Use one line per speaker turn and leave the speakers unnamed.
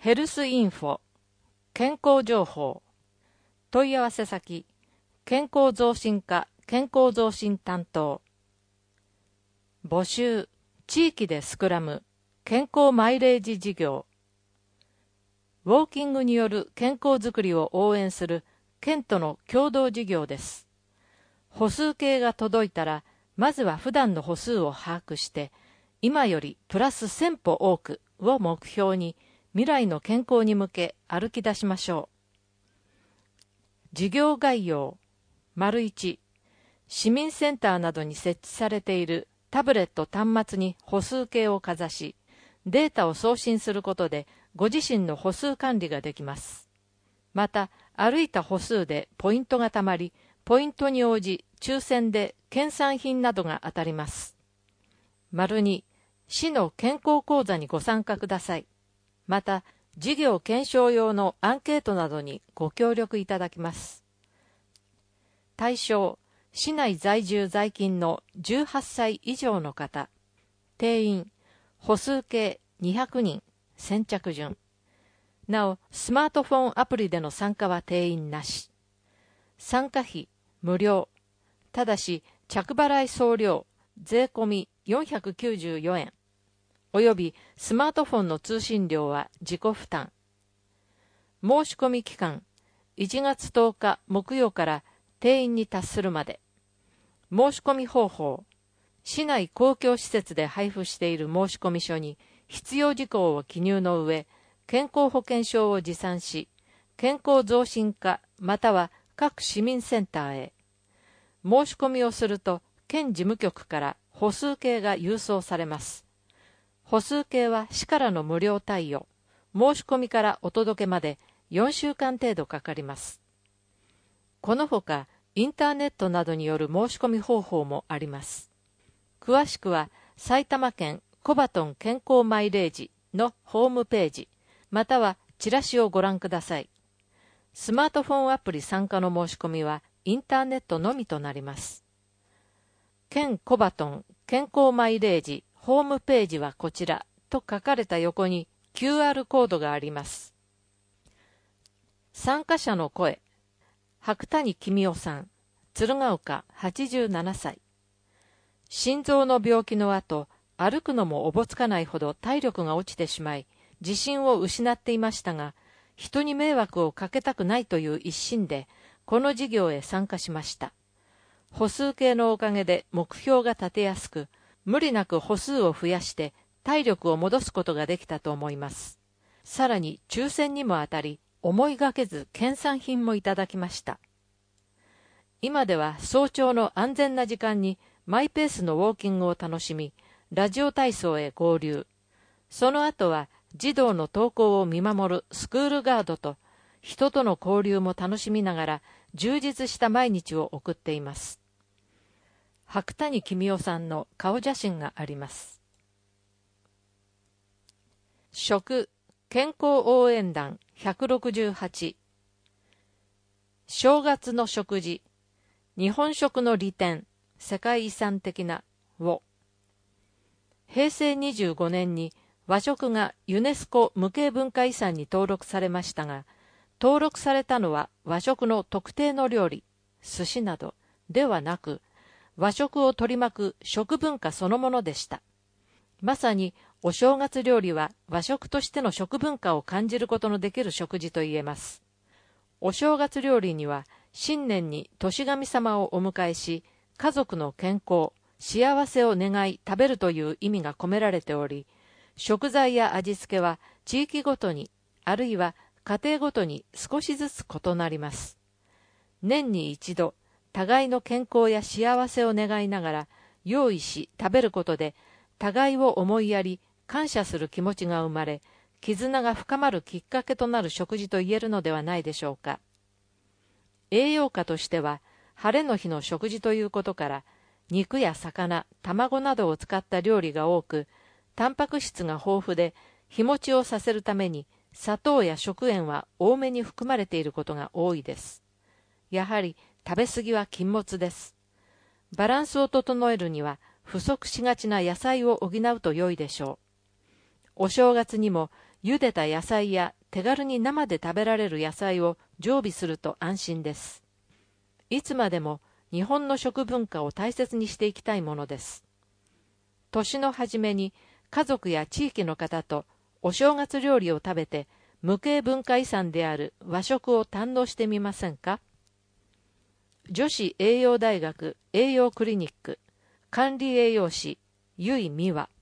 ヘルスインフォ、健康情報。問い合わせ先、健康増進課健康増進担当。募集、地域でスクラム、健康マイレージ事業。ウォーキングによる健康づくりを応援する県との共同事業です。歩数計が届いたら、まずは普段の歩数を把握して、今よりプラス1000歩多くを目標に、未来の健康に向け歩き出しましょう。事業概要。1、市民センターなどに設置されているタブレット端末に歩数計をかざし、データを送信することでご自身の歩数管理ができます。また、歩いた歩数でポイントがたまり、ポイントに応じ抽選で県産品などが当たります。2、市の健康講座にご参加ください。また、事業検証用のアンケートなどにご協力いただきます。対象、市内在住在勤の18歳以上の方。定員、歩数計200人、先着順。なお、スマートフォンアプリでの参加は定員なし。参加費、無料。ただし、着払い送料、税込み494円。およびスマートフォンの通信料は自己負担。申し込み期間、1月10日木曜から定員に達するまで。申し込み方法、市内公共施設で配布している申込書に必要事項を記入の上、健康保険証を持参し、健康増進課または各市民センターへ。申し込みをすると、県事務局から歩数計が郵送されます。歩数計は市からの無料貸与、申し込みからお届けまで4週間程度かかります。このほか、インターネットなどによる申し込み方法もあります。詳しくは、埼玉県コバトン健康マイレージのホームページ、またはチラシをご覧ください。スマートフォンアプリ参加の申し込みは、インターネットのみとなります。県コバトン健康マイレージホームページはこちらと書かれた横に QR コードがあります。参加者の声。白谷公夫さん、鶴岡87歳。心臓の病気の後、歩くのもおぼつかないほど体力が落ちてしまい、自信を失っていましたが、人に迷惑をかけたくないという一心で、この事業へ参加しました。歩数計のおかげで目標が立てやすく、無理なく歩数を増やして体力を戻すことができたと思います。さらに抽選にも当たり、思いがけず県産品もいただきました。今では早朝の安全な時間にマイペースのウォーキングを楽しみ、ラジオ体操へ合流。その後は児童の登校を見守るスクールガードと、人との交流も楽しみながら充実した毎日を送っています。白谷公夫さんの顔写真があります。食、健康応援団168。正月の食事、日本食の利点、世界遺産的なを。平成25年に和食がユネスコ無形文化遺産に登録されましたが、登録されたのは和食の特定の料理、寿司などではなく、和食を取り巻く食文化そのものでした。まさにお正月料理は和食としての食文化を感じることのできる食事と言えます。お正月料理には新年に年神様をお迎えし、家族の健康、幸せを願い食べるという意味が込められており、食材や味付けは地域ごとに、あるいは家庭ごとに少しずつ異なります。年に一度、互いの健康や幸せを願いながら用意し食べることで、互いを思いやり感謝する気持ちが生まれ、絆が深まるきっかけとなる食事と言えるのではないでしょうか。栄養価としては、晴れの日の食事ということから、肉や魚、卵などを使った料理が多く、タンパク質が豊富で、日持ちをさせるために、砂糖や食塩は多めに含まれていることが多いです。やはり食べ過ぎは禁物です。バランスを整えるには、不足しがちな野菜を補うと良いでしょう。お正月にも茹でた野菜や手軽に生で食べられる野菜を常備すると安心です。いつまでも日本の食文化を大切にしていきたいものです。年の初めに家族や地域の方とお正月料理を食べて、無形文化遺産である和食を堪能してみませんか。女子栄養大学栄養クリニック管理栄養士由井美和。